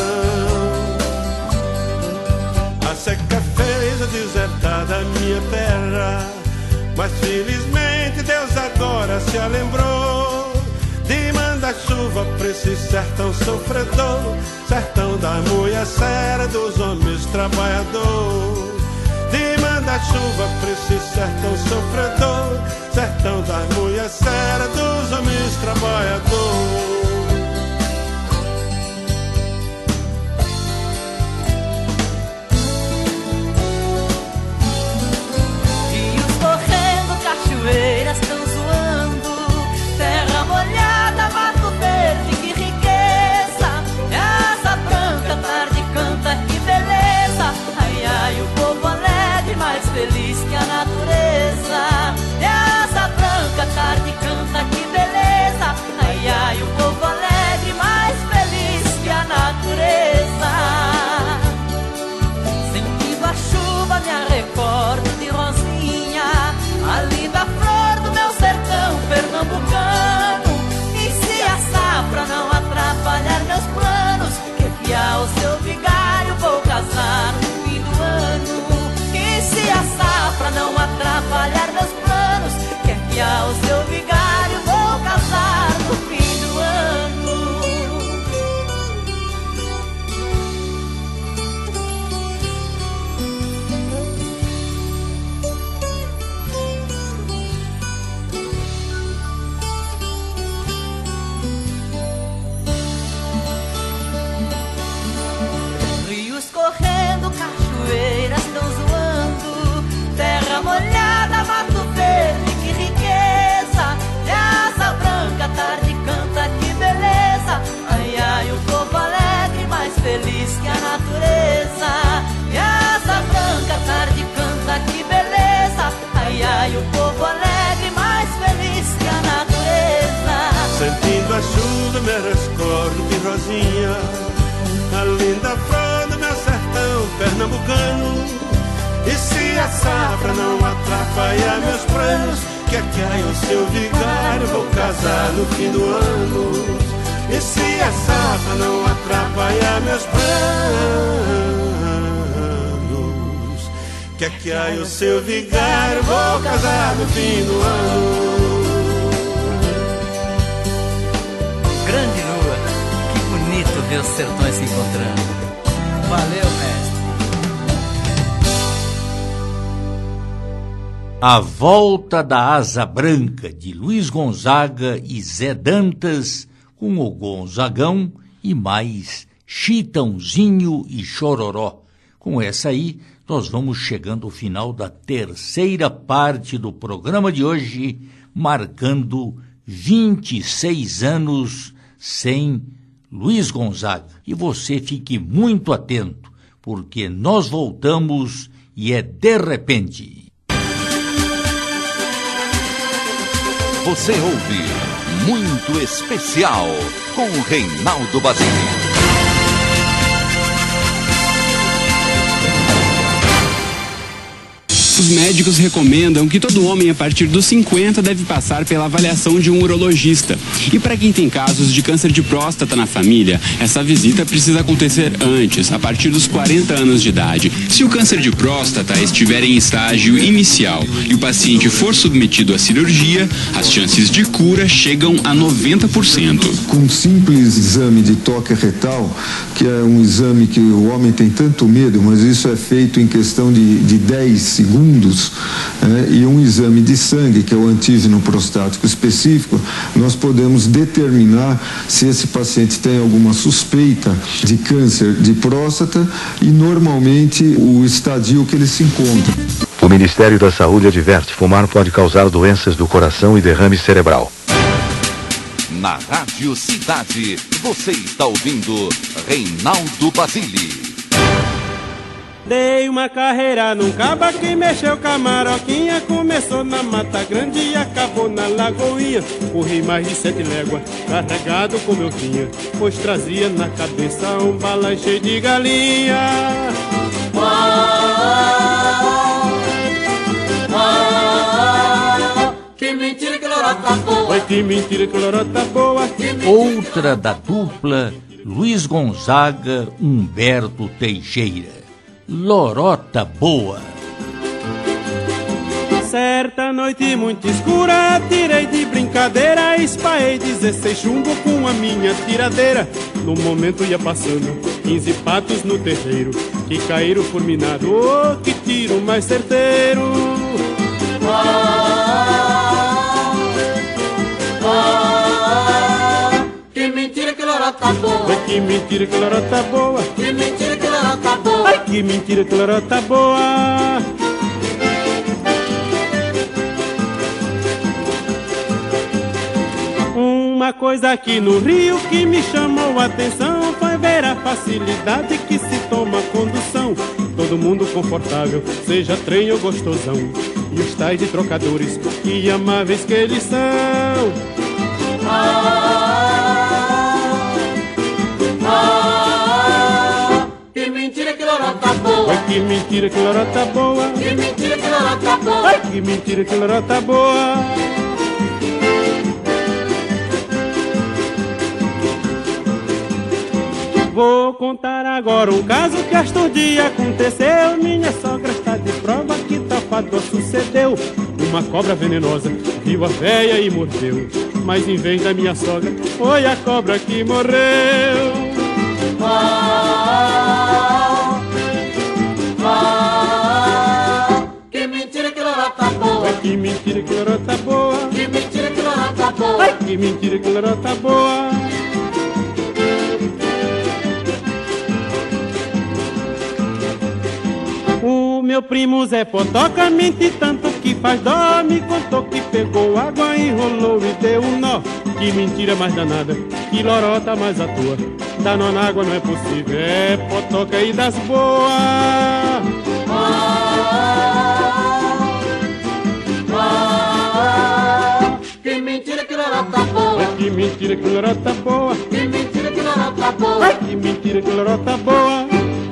C: A seca fez a desertada a minha terra, mas felizmente Deus agora se lembrou de mandar chuva pra esse sertão sofredor, sertão da mulher séria, dos homens trabalhadores. de manda-chuva pra esse sertão sofredor, sertão das mulheres sérias, dos homens trabalhadores.
M: Cachoeiras tão zoando, terra molhada, mato verde, que riqueza. E asa branca, tarde canta, que beleza. Ai, ai, o povo alegre, mais feliz que a natureza. E asa branca, tarde canta, que beleza. Ai, ai, o povo alegre, mais feliz que a natureza. Sentindo a chuva, me recordo de Rosinha, a linda flor do meu sertão pernambucano. E se a safra não atrapalhar meus planos, que fiar o seu vigário, vou casar no fim do ano. E se a safra não atrapalhar meus planos, que fiar o seu vigário, vou casar no fim do ano. Correndo, cachoeiras tão zoando, terra molhada, mato verde, que riqueza. E asa branca, tarde canta, que beleza. Ai, ai, o povo alegre, mais feliz que a natureza. E asa branca, tarde canta, que beleza. Ai, ai, o povo alegre, mais feliz que a natureza.
C: Sentindo a chuva, me recordo de Rosinha, a linda flor do meu sertão pernambucano. E se a safra não atrapalhar meus planos, que aqui há o seu vigário, vou casar no fim do ano. E se a safra não atrapalhar meus planos, que aqui há o seu vigário, vou casar no fim do ano.
N: Grande lua, que bonito ver os sertões se encontrando. Valeu, mestre.
B: A Volta da Asa Branca, de Luiz Gonzaga e Zé Dantas, com o Gonzagão e mais Chitãozinho e Chororó. Com essa aí, nós vamos chegando ao final da terceira parte do programa de hoje, marcando vinte e seis anos sem Luiz Gonzaga. E você fique muito atento, porque nós voltamos e é de repente.
A: Você ouve Muito Especial com Reinaldo Basile.
O: Os médicos recomendam que todo homem a partir dos cinquenta deve passar pela avaliação de um urologista. E para quem tem casos de câncer de próstata na família, essa visita precisa acontecer antes, a partir dos quarenta anos de idade. Se o câncer de próstata estiver em estágio inicial e o paciente for submetido à cirurgia, as chances de cura chegam a noventa por cento.
P: Com um simples exame de toque retal, que é um exame que o homem tem tanto medo, mas isso é feito em questão de, de dez segundos, É, e um exame de sangue, que é o antígeno prostático específico, nós podemos determinar se esse paciente tem alguma suspeita de câncer de próstata e normalmente o estadio que ele se encontra.
L: O Ministério da Saúde adverte: fumar pode causar doenças do coração e derrame cerebral.
A: Na Rádio Cidade, você está ouvindo Reinaldo Basile.
C: Dei uma carreira num caba que mexeu com a maroquinha. Começou na Mata Grande e acabou na Lagoinha. Corri mais de sete léguas, carregado como eu tinha, pois trazia na cabeça um balão cheio de galinha. Oh, oh, oh, oh, que mentira que lorota boa. Oi, que mentira que lorota boa.
B: Outra da dupla Luiz Gonzaga, Humberto Teixeira. Lorota Boa.
C: Certa noite muito escura, tirei de brincadeira, espaiei dezesseis chumbo com a minha tiradeira. No momento ia passando quinze patos no terreiro, que caíram fulminado, oh, que tiro mais certeiro.
D: Ah, ah, que mentira que lorota boa.
C: Ai, que mentira que lorota boa.
D: Que mentira que lorota boa.
C: Ai, que mentira que lorota boa. Uma coisa aqui no Rio que me chamou a atenção foi ver a facilidade que se toma a condução. Todo mundo confortável, seja trem ou gostosão, e os tais de trocadores, que amáveis que eles são.
D: Ah, ah, que mentira que lorota boa.
C: Ai, que mentira que lorota boa.
D: Que mentira que lorota boa.
C: Ai, que mentira que lorota boa. Vou contar agora um caso que estes dias aconteceu. Minha sogra está de prova que tal fato sucedeu. Uma cobra venenosa viu a véia e mordeu, mas em vez da minha sogra foi a cobra que morreu.
D: Ah, ah, que mentira que lorota boa.
C: Ai, que mentira que lorota boa.
D: Que mentira que lorota boa.
C: Ai, que mentira que lorota boa. O meu primo Zé Potoca mente tanto que faz dó. Me contou que pegou água, enrolou e deu um nó. Que mentira mais danada, que lorota mais à toa. Dar nó na água não é possível, é Potoca aí das boas.
D: Ah, ah, que mentira que lorota boa.
C: Que mentira que lorota boa.
D: Que mentira que lorota boa.
C: Ai, que mentira que lorota boa.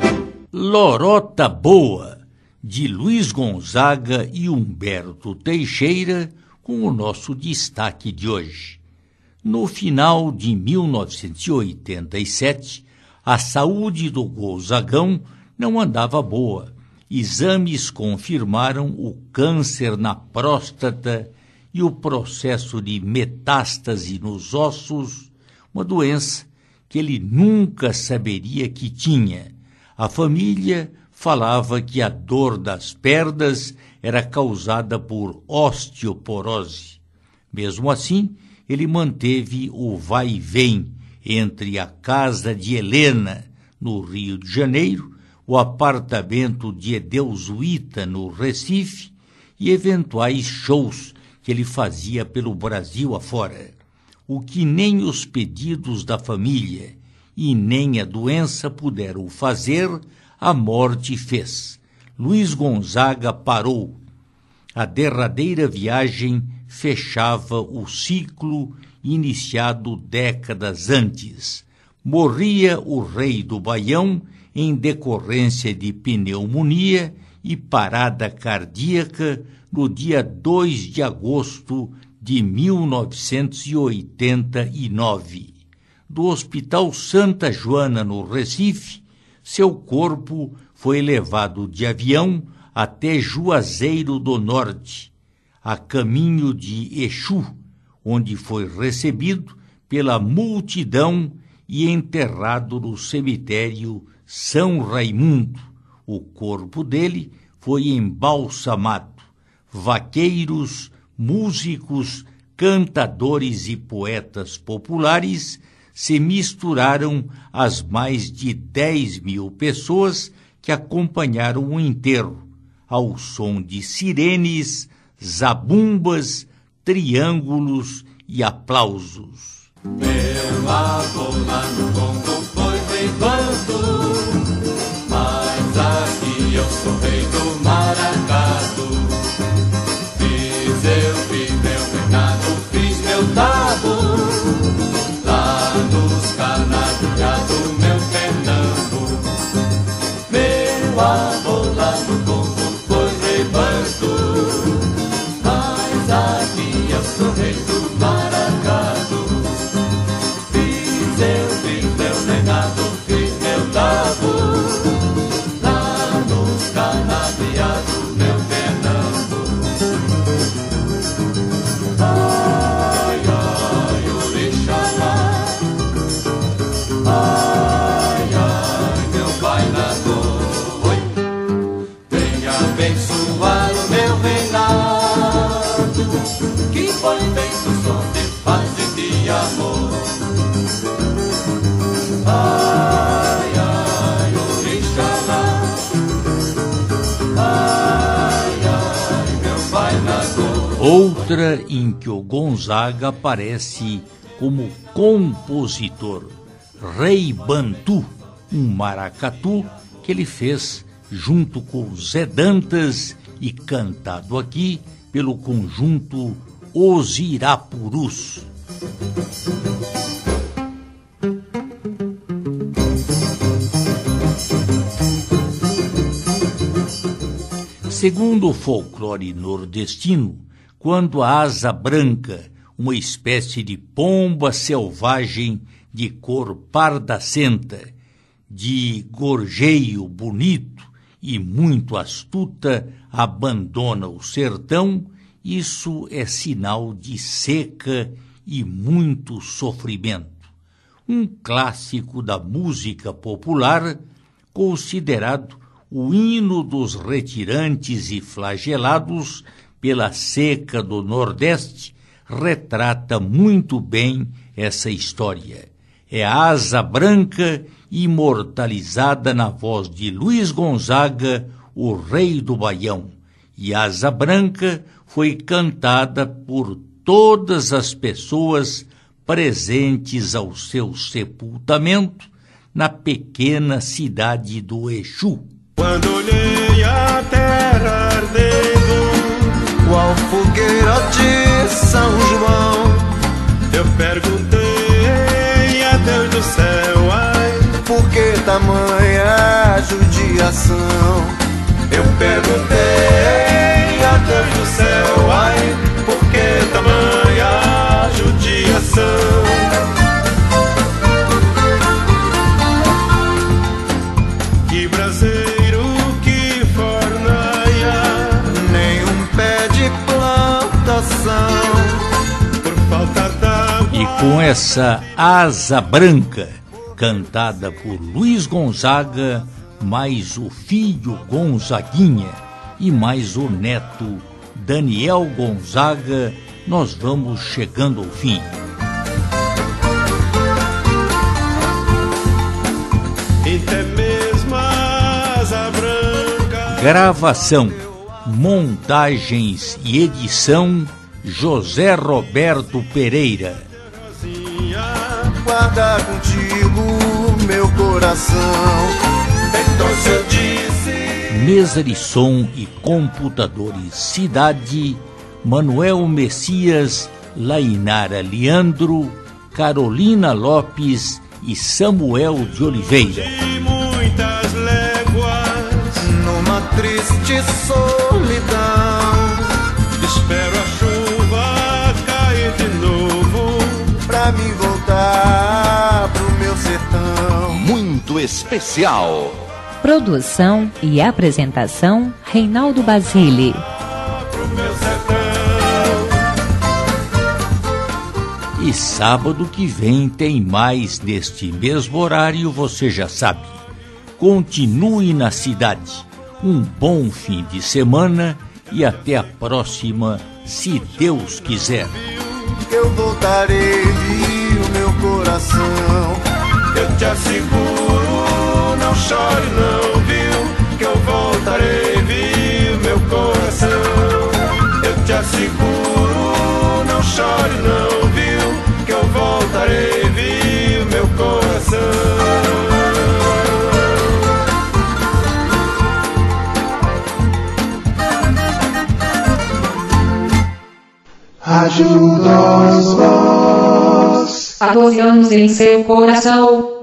B: Lorota Boa, de Luiz Gonzaga e Humberto Teixeira, com o nosso destaque de hoje. No final de mil novecentos e oitenta e sete, a saúde do Gonzagão não andava boa. Exames confirmaram o câncer na próstata e o processo de metástase nos ossos, uma doença que ele nunca saberia que tinha. A família falava que a dor das pernas era causada por osteoporose. Mesmo assim, ele manteve o vai e vem entre a casa de Helena, no Rio de Janeiro, o apartamento de Edeusuíta, no Recife, e eventuais shows que ele fazia pelo Brasil afora. O que nem os pedidos da família e nem a doença puderam fazer, a morte fez. Luiz Gonzaga parou. A derradeira viagem fechava o ciclo iniciado décadas antes. Morria o rei do Baião em decorrência de pneumonia e parada cardíaca no dia dois de agosto de mil novecentos e oitenta e nove. Do Hospital Santa Joana, no Recife, seu corpo foi levado de avião até Juazeiro do Norte, a caminho de Exu, onde foi recebido pela multidão e enterrado no cemitério São Raimundo. O corpo dele foi embalsamado. Vaqueiros, músicos, cantadores e poetas populares se misturaram às mais de dez mil pessoas que acompanharam o enterro, ao som de sirenes, zabumbas, triângulos e aplausos.
D: Meu avô lá no Congo foi rei bando, mas aqui eu sou rei do maracatu. Fiz eu, fiz meu reinado, fiz meu dado, lá nos canaviais do meu Pernambuco. Meu avô lá no Congo foi rei bando, mas aqui eu sou rei do maracatu. Fiz eu, fiz meu reinado, fiz meu no som de paz e de amor. Ai, ai, Orixalá. Ai, ai, meu pai Nagô.
B: Outra em que o Gonzaga aparece como compositor, Rei Bantu, um maracatu que ele fez junto com Zé Dantas e cantado aqui pelo conjunto Os Irapurus. Segundo o folclore nordestino, quando a asa branca, uma espécie de pomba selvagem de cor pardacenta, de gorjeio bonito e muito astuta, abandona o sertão, isso é sinal de seca e muito sofrimento. Um clássico da música popular, considerado o hino dos retirantes e flagelados pela seca do Nordeste, retrata muito bem essa história. É a asa branca imortalizada na voz de Luiz Gonzaga, o rei do Baião. E Asa Branca foi cantada por todas as pessoas presentes ao seu sepultamento na pequena cidade do Exu.
C: Quando olhei a terra ardendo,
Q: qual fogueira de São João,
C: eu perguntei a Deus do céu, ai,
Q: por que tamanha judiação?
C: Eu perguntei a Deus do céu, ai, por que tamanha judiação? Que braseiro, que fornaia,
Q: nenhum pé de plantação,
C: por falta d'água.
B: E com essa Asa Branca, cantada por Luiz Gonzaga, mais o filho Gonzaguinha e mais o neto Daniel Gonzaga, nós vamos chegando ao fim.
C: Até mesmo a Asa Branca.
B: Gravação, montagens e edição José Roberto Pereira.
Q: Guarda contigo meu coração.
C: Então se eu disse.
B: Mesa de som e computadores Cidade, Manuel Messias, Lainara Leandro, Carolina Lopes e Samuel de Oliveira.
C: De muitas léguas,
Q: numa triste solidão,
C: espero a chuva cair de novo
Q: pra me voltar pro meu sertão.
A: Muito especial.
R: Produção e apresentação Reinaldo Basile.
C: Pro meu sertão.
B: E sábado que vem tem mais neste mesmo horário, você já sabe. Continue na cidade. Um bom fim de semana e até a próxima, se Deus quiser.
Q: Eu voltarei, viu, meu coração.
C: Eu te asseguro, não chore não, viu, que eu voltarei, viu, meu coração. Eu te asseguro, não chore não, viu, que eu voltarei, viu, meu coração.
S: Ajuda os vós
R: há doze anos em seu coração.